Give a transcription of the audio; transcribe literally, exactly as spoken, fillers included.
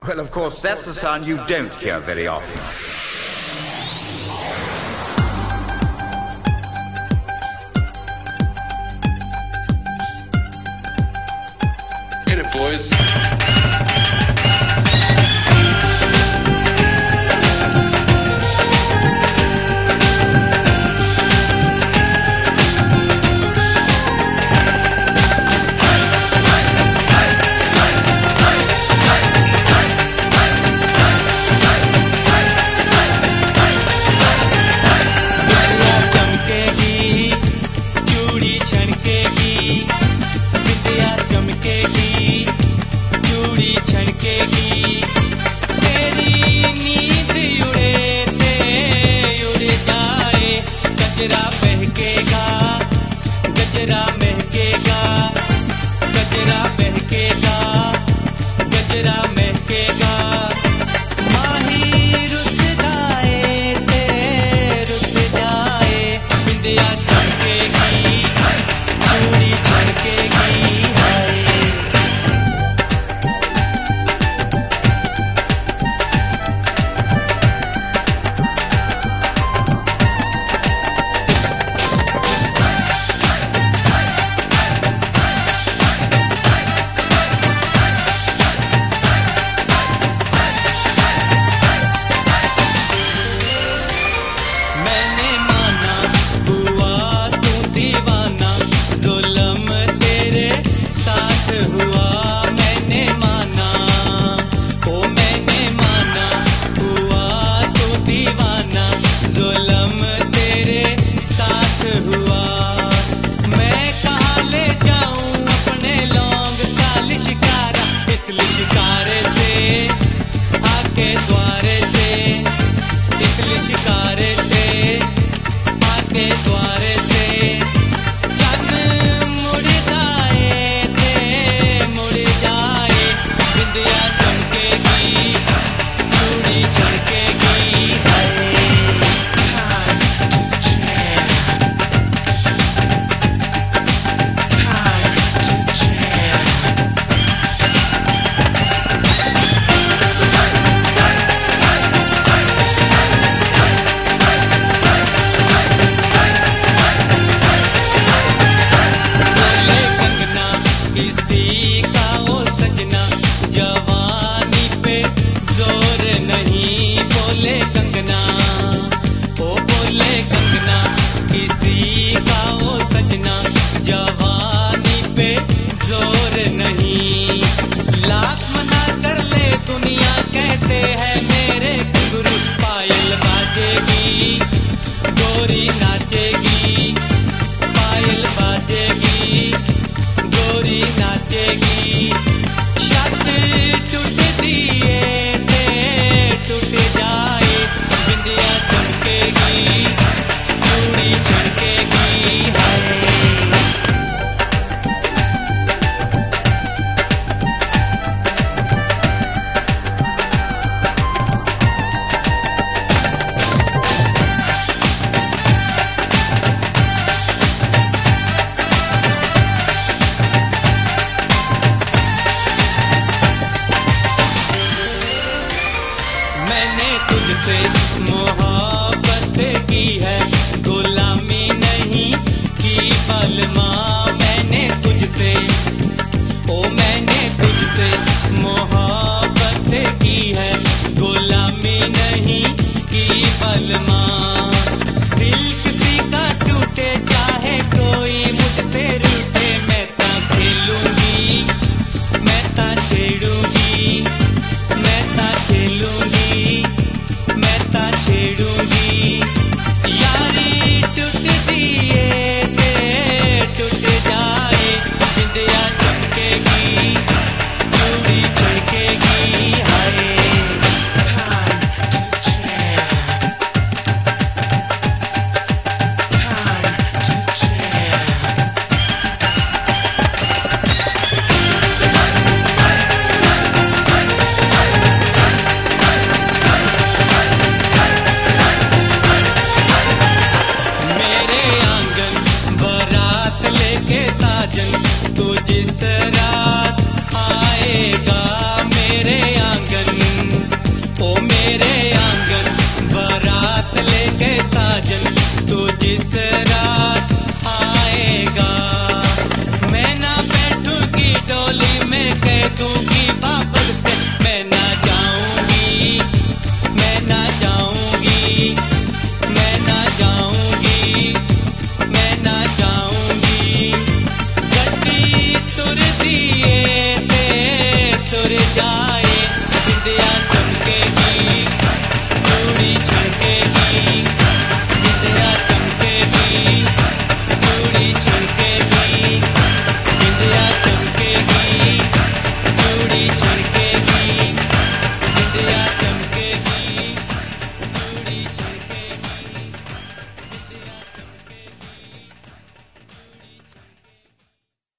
Well, of course, that's the sound you don't hear very often. Hit it, boys. गजरा महकेगा, गजरा महकेगा, गजरा महकेगा, गजरा महकेगा। माही रुस जाए ते रुस जाए, बिंदिया चमकेगी, चूड़ी छनकेगी। शिकारे से आके द्वारे से, इसलिए शिकारे से आके द्वारे से। चन मुड़ जाए ते मुड़ जाए, बिंदिया चमकेगी, चूड़ी छनकेगी। किसी का वो सजना जवानी पे जोर नहीं, बोले कंगना, ओ बोले कंगना। किसी का वो सजना जवानी पे जोर नहीं, लाख मना कर ले दुनिया कहते हैं मेरे गुरु। पायल बाजेगी, गोरी नाचेगी, पायल बाजेगी, गोरी नाचेगी। छत टूट दिए ते टूट जाए, बिंदिया चमकेगी, चूड़ी छनकेगी। हाय मैंने तुझसे मोहब्बत